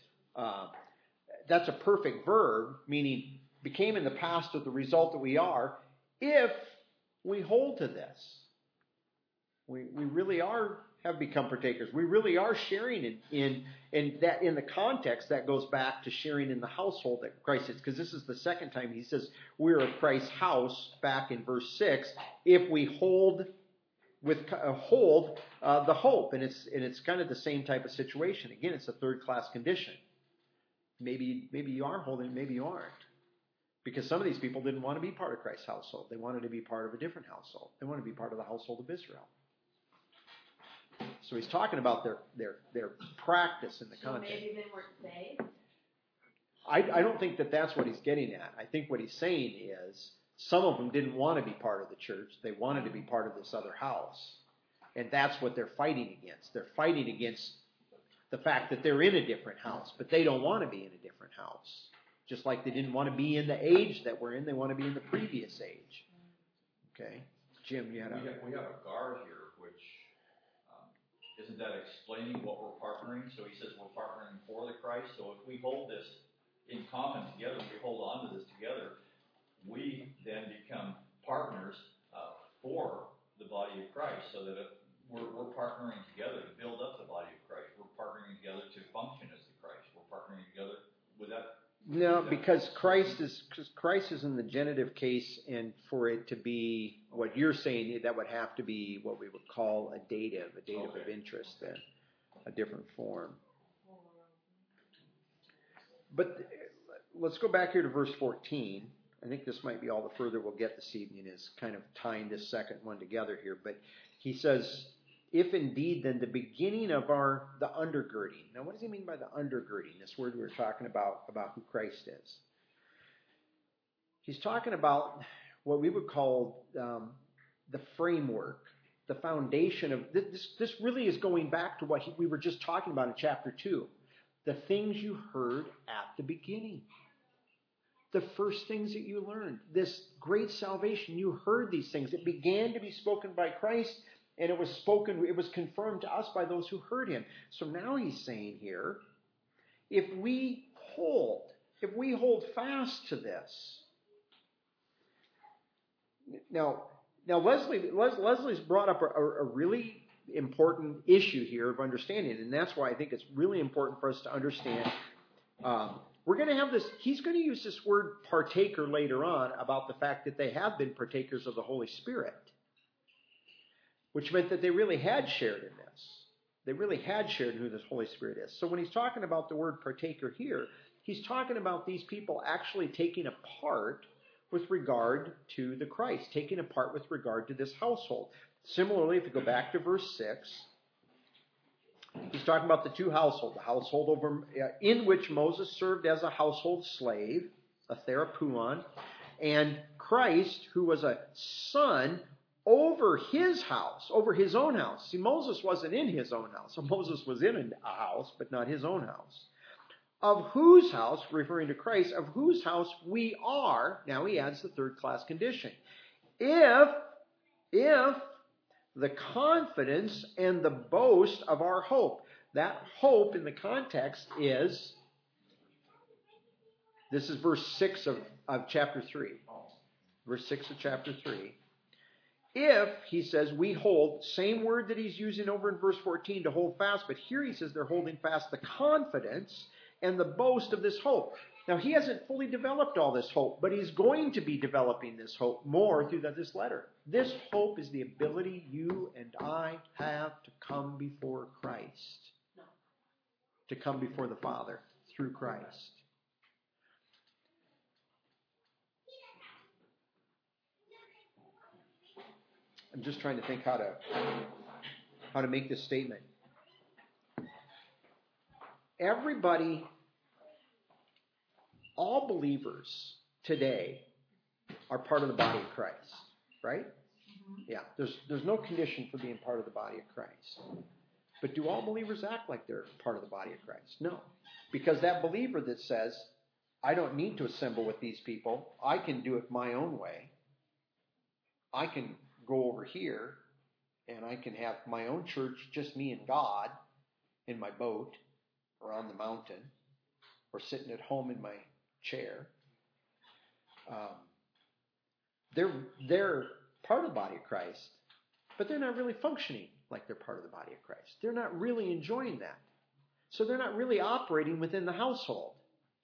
S1: verb, meaning became in the past with the result that we are, if we hold to this. We really have become partakers. We really are sharing in that. In the context, that goes back to sharing in the household that Christ is, because this is the second time he says we're of Christ's house. Back in verse 6, if we hold the hope, and it's kind of the same type of situation. Again, it's a third class condition. Maybe you are holding, maybe you aren't, because some of these people didn't want to be part of Christ's household. They wanted to be part of a different household. They wanted to be part of the household of Israel. So he's talking about their practice in the context.
S4: Maybe they weren't saved?
S1: I don't think that's what he's getting at. I think what he's saying is some of them didn't want to be part of the church. They wanted to be part of this other house. And that's what they're fighting against. They're fighting against the fact that they're in a different house, but they don't want to be in a different house. Just like they didn't want to be in the age that we're in, they want to be in the previous age. Okay? Jim, you had
S6: we have a guard here, which isn't that explaining what we're partnering? So he says we're partnering for the Christ. So if we hold this in common together, we hold on to this together, we then become partners for the body of Christ. So that we're partnering together to build up the body of Christ. We're partnering together to function as the Christ. We're partnering together with that.
S1: No, because Christ is in the genitive case, and for it to be what you're saying, that would have to be what we would call a dative of interest, then a different form. But let's go back here to verse 14. I think this might be all the further we'll get this evening, is kind of tying this second one together here. But he says, if indeed then the beginning of the undergirding. Now what does he mean by the undergirding? This word we were talking about who Christ is. He's talking about what we would call the framework, the foundation of this. This really is going back to what we were just talking about in chapter 2. The things you heard at the beginning. The first things that you learned. This great salvation, you heard these things. It began to be spoken by Christ, and it was confirmed to us by those who heard him. So now he's saying here, if we hold fast to this. Now Leslie's brought up a really important issue here of understanding, and that's why I think it's really important for us to understand. We're going to have this. He's going to use this word partaker later on about the fact that they have been partakers of the Holy Spirit, which meant that they really had shared in this. They really had shared who this Holy Spirit is. So when he's talking about the word partaker here, he's talking about these people actually taking a part with regard to the Christ, taking a part with regard to this household. Similarly, if you go back to verse 6, he's talking about the two households, the household over in which Moses served as a household slave, a therapuon, and Christ, who was a son over his house, over his own house. See, Moses wasn't in his own house. So Moses was in a house, but not his own house. Of whose house, referring to Christ, of whose house we are, now he adds the third class condition. If the confidence and the boast of our hope. That hope in the context is, this is verse 6 of chapter 3. Verse 6 of chapter 3. If, he says, we hold, same word that he's using over in verse 14 to hold fast, but here he says they're holding fast the confidence and the boast of this hope. Now, he hasn't fully developed all this hope, but he's going to be developing this hope more through this letter. This hope is the ability you and I have to come before Christ, to come before the Father through Christ. I'm just trying to think how to make this statement. everybody, all believers today are part of the body of Christ, right? Yeah, there's no condition for being part of the body of Christ. But do all believers act like they're part of the body of Christ? No. Because that believer that says, I don't need to assemble with these people, I can do it my own way. I can go over here and I can have my own church, just me and God, in my boat or on the mountain or sitting at home in my chair. They're part of the body of Christ, but they're not really functioning like they're part of the body of Christ. They're not really enjoying that. So they're not really operating within the household.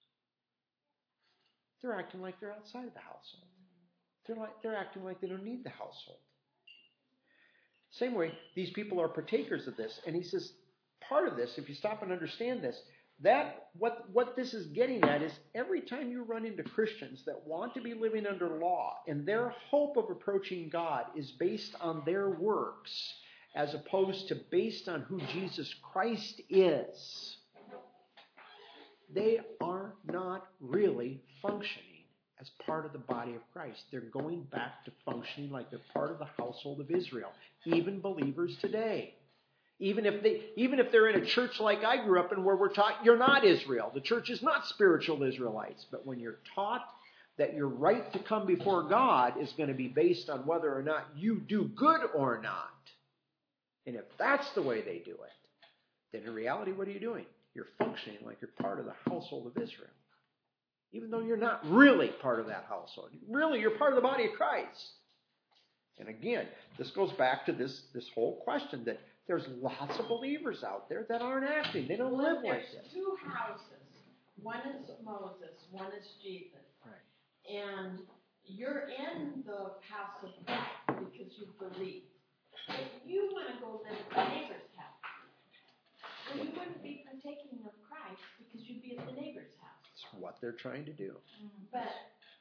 S1: They're acting like they're outside of the household. They're acting like they don't need the household. Same way, these people are partakers of this. And he says, part of this, if you stop and understand this, that what this is getting at is every time you run into Christians that want to be living under law and their hope of approaching God is based on their works as opposed to based on who Jesus Christ is, they are not really functioning as part of the body of Christ. They're going back to functioning like they're part of the household of Israel, even believers today. Even if they're in a church like I grew up in where we're taught you're not Israel. The church is not spiritual Israelites. But when you're taught that your right to come before God is going to be based on whether or not you do good or not, and if that's the way they do it, then in reality, what are you doing? You're functioning like you're part of the household of Israel. Even though you're not really part of that household. Really, you're part of the body of Christ. And again, this goes back to this whole question that there's lots of believers out there that aren't acting. They don't live like this.
S4: There's two houses. One is Moses, one is Jesus.
S1: Right.
S4: And you're in the house of Christ because you believe. If you want to go live at the neighbor's house, well, you wouldn't be partaking of Christ because you'd be at the neighbor's house.
S1: That's what they're trying to do.
S4: But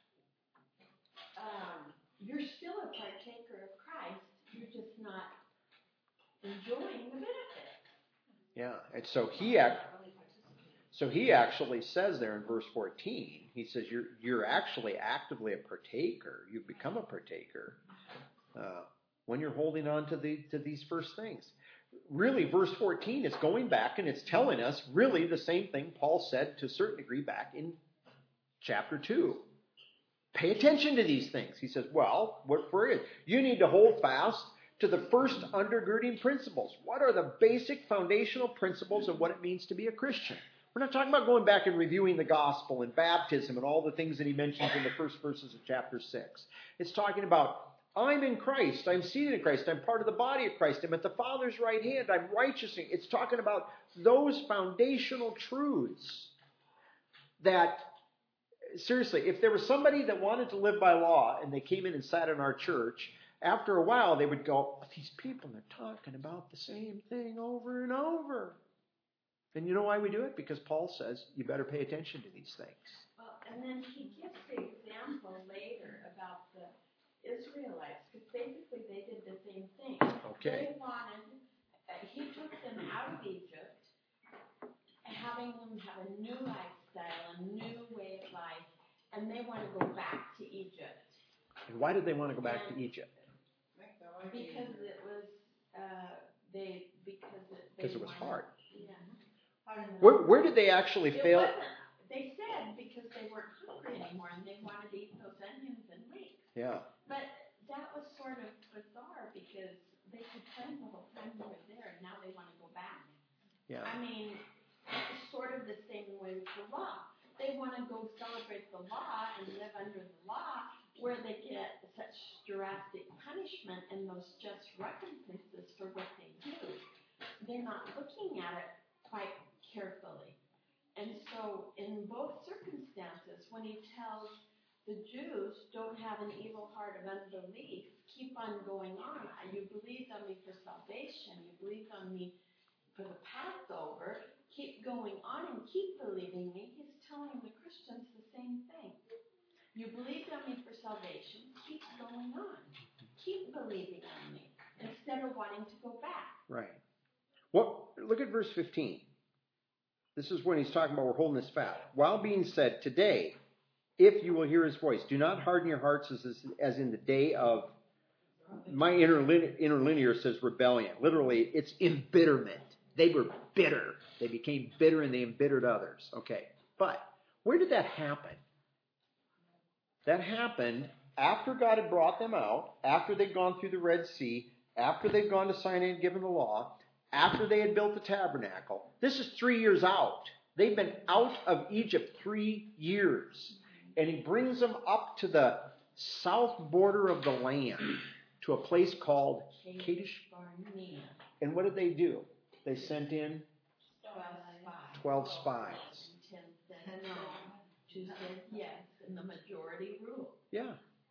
S4: you're still a partaker of Christ. You're just not enjoying the benefits.
S1: Yeah, and so he actually says there in verse 14, he says you're actually actively a partaker. You've become a partaker when you're holding on to these first things. Really, verse 14 is going back and it's telling us really the same thing Paul said to a certain degree back in chapter 2. Pay attention to these things. He says, well, what for it? You need to hold fast to the first undergirding principles. What are the basic foundational principles of what it means to be a Christian? We're not talking about going back and reviewing the gospel and baptism and all the things that he mentions in the first verses of chapter 6. It's talking about, I'm in Christ. I'm seated in Christ. I'm part of the body of Christ. I'm at the Father's right hand. I'm righteous. It's talking about those foundational truths that, seriously, if there was somebody that wanted to live by law and they came in and sat in our church, after a while they would go, these people are talking about the same thing over and over. And you know why we do it? Because Paul says you better pay attention to these things.
S4: Well, and then he gives the example later about the Israelites, because basically they did the same thing.
S1: Okay.
S4: He took them out of Egypt, having them have a new lifestyle, a new way of life, and they want to go back to Egypt.
S1: And why did they want to go back to Egypt?
S4: Because it was
S1: because it was hard.
S4: Yeah.
S1: Where did they actually fail?
S4: They said because they weren't hungry anymore and they wanted to eat those onions and leeks.
S1: Yeah.
S4: But that was sort of bizarre because they could plan the whole time they were there and now they want to go back.
S1: Yeah.
S4: I mean, it's sort of the same way with the law. They want to go celebrate the law and live under the law where they get such drastic punishment and those just recompenses for what they do. They're not looking at it quite carefully. And so in both circumstances, when he tells the Jews, don't have an evil heart of unbelief, keep on going on. You believed on me for salvation. You believed on me for the Passover. Keep going on and keep believing me. He's telling the Christians the same thing. You believed on me for salvation. Keep going on. Keep believing on me instead of wanting to go back.
S1: Right. Well, look at verse 15. This is when he's talking about we're holding this fast. While being said, today, if you will hear his voice, do not harden your hearts as in the day of, my interlinear says rebellion. Literally, it's embitterment. They were bitter. They became bitter and they embittered others. Okay. But where did that happen? That happened after God had brought them out, after they'd gone through the Red Sea, after they'd gone to Sinai and given the law, after they had built the tabernacle. This is 3 years out. They've been out of Egypt 3 years. And he brings them up to the south border of the land, to a place called Kadesh
S4: Barnea.
S1: And what did they do? They sent in 12 spies.
S4: 10 said no. 2 said yes. And the majority ruled.
S1: Yeah.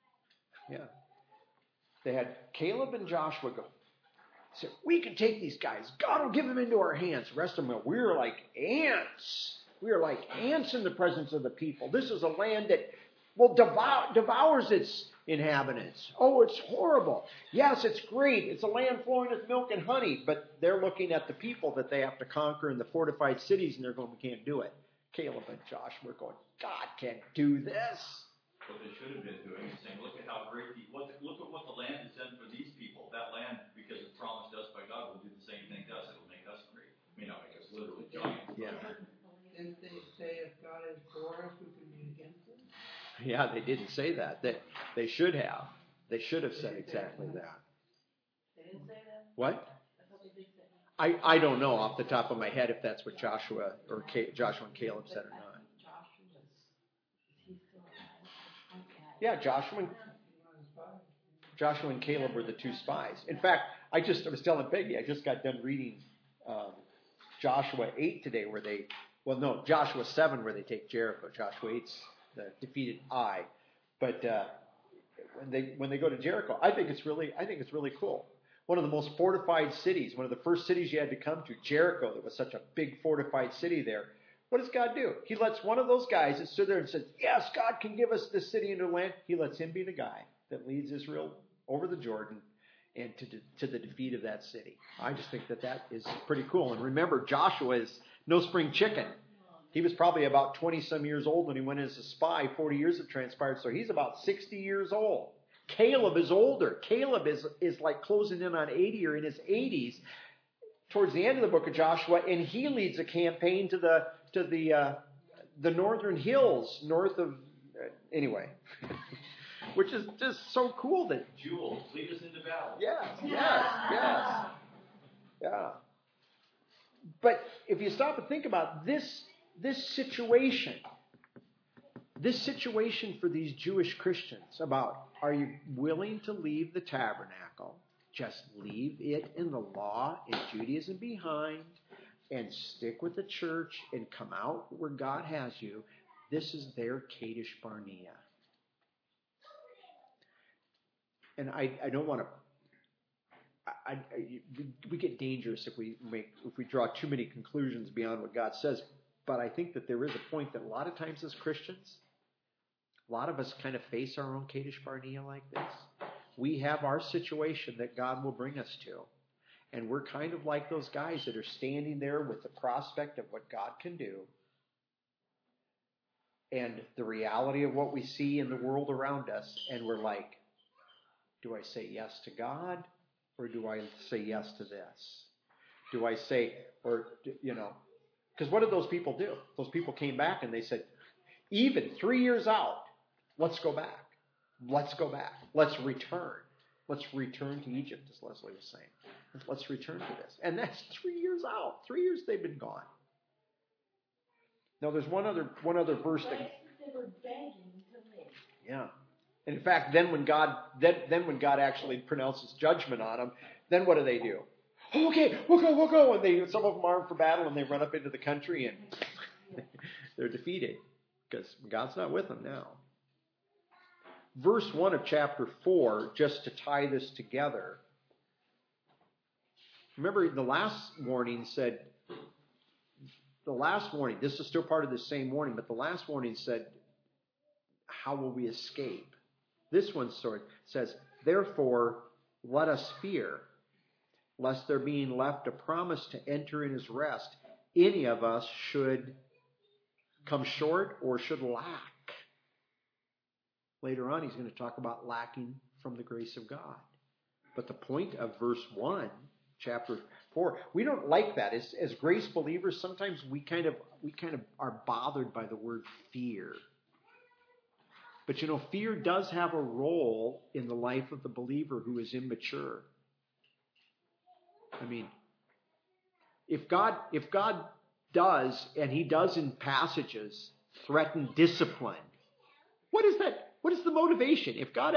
S1: They had Caleb and Joshua go. Said, we can take these guys. God will give them into our hands. The rest of them, we are like ants. We are like ants in the presence of the people. This is a land that devours its inhabitants. Oh, it's horrible. Yes, it's great. It's a land flowing with milk and honey. But they're looking at the people that they have to conquer in the fortified cities, and they're going, we can't do it. Caleb and Joshua are going, God can't do this.
S6: What they should have been doing is saying, look at how great, look at what the land has done for these people. That land, because it's promised us by God, will do the same thing to us. It will make us great. It may not make us literally giants.
S1: Yeah.
S2: Didn't they say if God is for us, who can be against us?
S1: Yeah, they didn't say that. They should have. They should have said exactly that.
S3: They didn't say that?
S1: What?
S3: I thought they did say that.
S1: I don't know off the top of my head if that's what Joshua and Caleb said or not. Yeah, Joshua and Caleb were the 2 spies. In fact, I was telling Peggy, I just got done reading Joshua 8 today Joshua 7 where they take Jericho. Joshua 8's the defeated Ai. But when they go to Jericho, I think it's really cool. One of the most fortified cities, one of the first cities you had to come to, Jericho, that was such a big fortified city there. What does God do? He lets one of those guys that stood there and says, yes, God can give us this city into land. He lets him be the guy that leads Israel over the Jordan and to the defeat of that city. I just think that is pretty cool. And remember, Joshua is no spring chicken. He was probably about 20-some years old when he went as a spy. 40 years have transpired, so he's about 60 years old. Caleb is older. Caleb is like closing in on 80 or in his 80s towards the end of the book of Joshua, and he leads a campaign to the northern hills north of anyway, which is just so cool that
S6: Jules, lead us into battle.
S1: Yes. Yeah. But if you stop and think about this situation for these Jewish Christians about, are you willing to leave the tabernacle, just leave it in the law and Judaism behind, and stick with the church and come out where God has you? This is their Kadesh Barnea. And I don't want to. We get dangerous if we draw too many conclusions beyond what God says. But I think that there is a point that a lot of times as Christians, a lot of us kind of face our own Kadesh Barnea like this. We have our situation that God will bring us to. And we're kind of like those guys that are standing there with the prospect of what God can do and the reality of what we see in the world around us. And we're like, do I say yes to God or do I say yes to this? Do I say, because what did those people do? Those people came back and they said, even 3 years out, let's go back. Let's go back. Let's return. Let's return to Egypt, as Leslie was saying. Let's return to this. And that's 3 years out. 3 years they've been gone. Now, there's one other verse that
S4: They were begging to live.
S1: Yeah. And in fact, then when God actually pronounces judgment on them, then what do? Oh, okay, we'll go. And some of them armed for battle, and they run up into the country, and they're defeated because God's not with them now. Verse 1 of chapter 4, just to tie this together. Remember, the last warning, this is still part of the same warning, but the last warning said, how will we escape? This one says, therefore, let us fear, lest there being left a promise to enter in his rest, any of us should come short or should lack. Later on, he's going to talk about lacking from the grace of God. But the point of verse 1, chapter 4, we don't like that. As grace believers, sometimes we kind of are bothered by the word fear. But fear does have a role in the life of the believer who is immature. I mean, if God does, and he does in passages, threaten discipline, what is that? What is the motivation? If God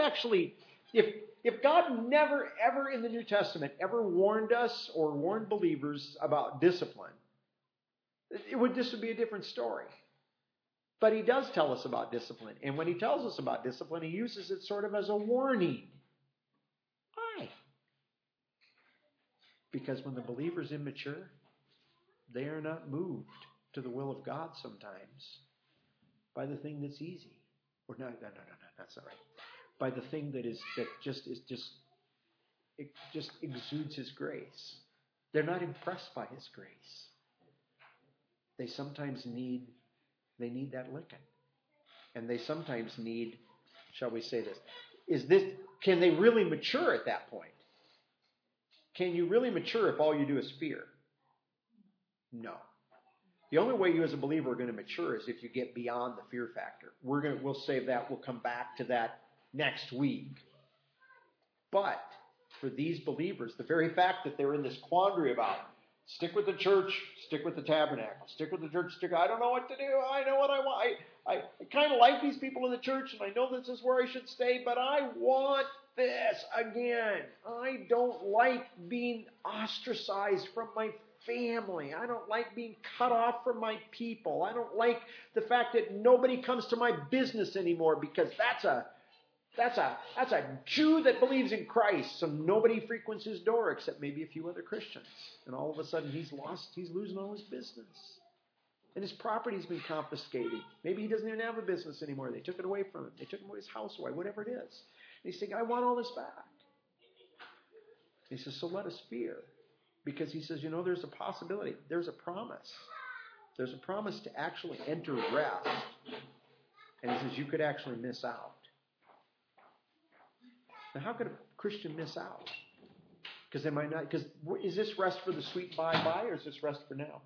S1: never, ever in the New Testament ever warned us or warned believers about discipline, this would be a different story. But he does tell us about discipline. And when he tells us about discipline, he uses it sort of as a warning. Why? Because when the believer's immature, they are not moved to the will of God sometimes by the thing that's easy. Or no, that's not right. By the thing that just exudes his grace. They're not impressed by his grace. They sometimes need that licking. And they sometimes need, shall we say this, can they really mature at that point? Can you really mature if all you do is fear? No. The only way you as a believer are going to mature is if you get beyond the fear factor. We'll save that. We'll come back to that next week. But for these believers, the very fact that they're in this quandary about stick with the church, stick with the tabernacle, stick with the church, I don't know what to do. I know what I want. I kind of like these people in the church, and I know this is where I should stay, but I want this again. I don't like being ostracized from my family. I don't like being cut off from my people. I don't like the fact that nobody comes to my business anymore because that's a Jew that believes in Christ, so nobody frequents his door except maybe a few other Christians. And all of a sudden he's losing all his business. And his property's been confiscated. Maybe he doesn't even have a business anymore. They took it away from him. They took his house away, whatever it is. And he's saying, I want all this back. He says, so let us fear. Because he says, there's a possibility. There's a promise. There's a promise to actually enter rest. And he says, you could actually miss out. Now, how could a Christian miss out? Because they might not. Because is this rest for the sweet by-by, or is this rest for now?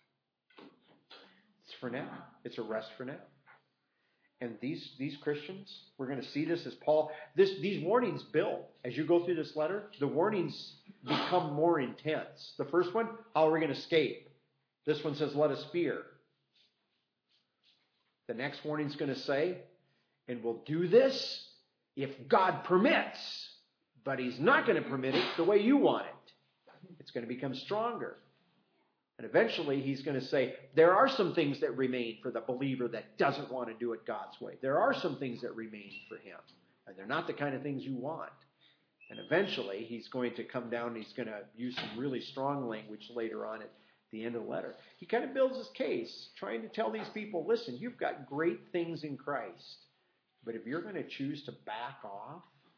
S1: It's for now. It's a rest for now. And these Christians, we're going to see this as Paul. These warnings build as you go through this letter. The warnings become more intense. The first one, how are we going to escape? This one says, let us fear. The next warning is going to say, and we'll do this if God permits, but he's not going to permit it the way you want it. It's going to become stronger. And eventually he's going to say, there are some things that remain for the believer that doesn't want to do it God's way. There are some things that remain for him. And they're not the kind of things you want. And eventually he's going to come down and he's going to use some really strong language later on at the end of the letter. He kind of builds his case, trying to tell these people, listen, you've got great things in Christ. But if you're going to choose to back off,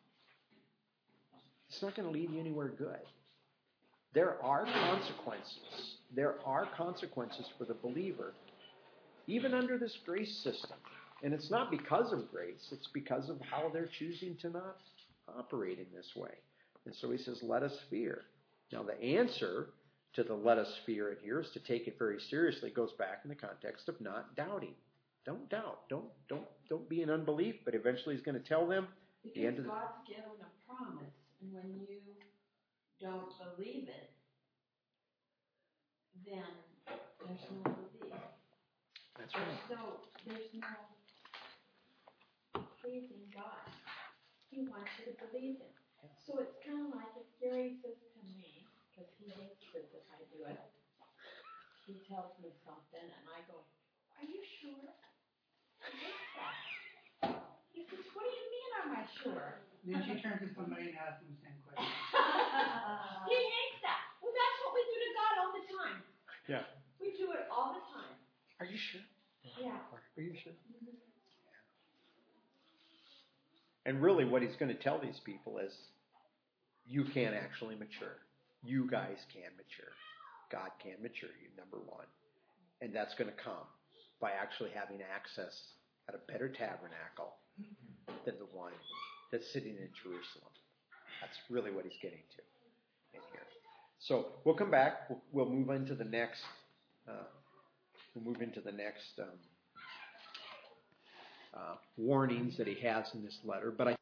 S1: it's not going to lead you anywhere good. There are consequences. There are consequences for the believer, even under this grace system. And it's not because of grace. It's because of how they're choosing to not operate in this way. And so he says, let us fear. Now, the answer to the let us fear it here is to take it very seriously. It goes back in the context of not doubting. Don't doubt. Don't be in unbelief. But eventually he's going to tell them at the end of
S4: God's given a promise. And when you don't believe it, then there's no belief.
S1: That's right.
S4: There's no pleasing God. He wants you to believe it. So it's kind of like if Gary says to me, because he hates this if I do it, he tells me something and I go, are you sure? He hates that. He says, what do you mean am I sure?
S2: Then she turns to somebody and asks them the same question.
S4: He hates that. Well, that's what we do to God all the time.
S1: Yeah.
S4: We do it all the time.
S1: Are you sure?
S4: Yeah.
S1: Are you sure? Mm-hmm. And really what he's going to tell these people is, you can't actually mature. You guys can mature. God can mature you, number one. And that's going to come by actually having access at a better tabernacle than the one that's sitting in Jerusalem. That's really what he's getting to in here. So we'll come back. We'll move into the next. Warnings that he has in this letter. But I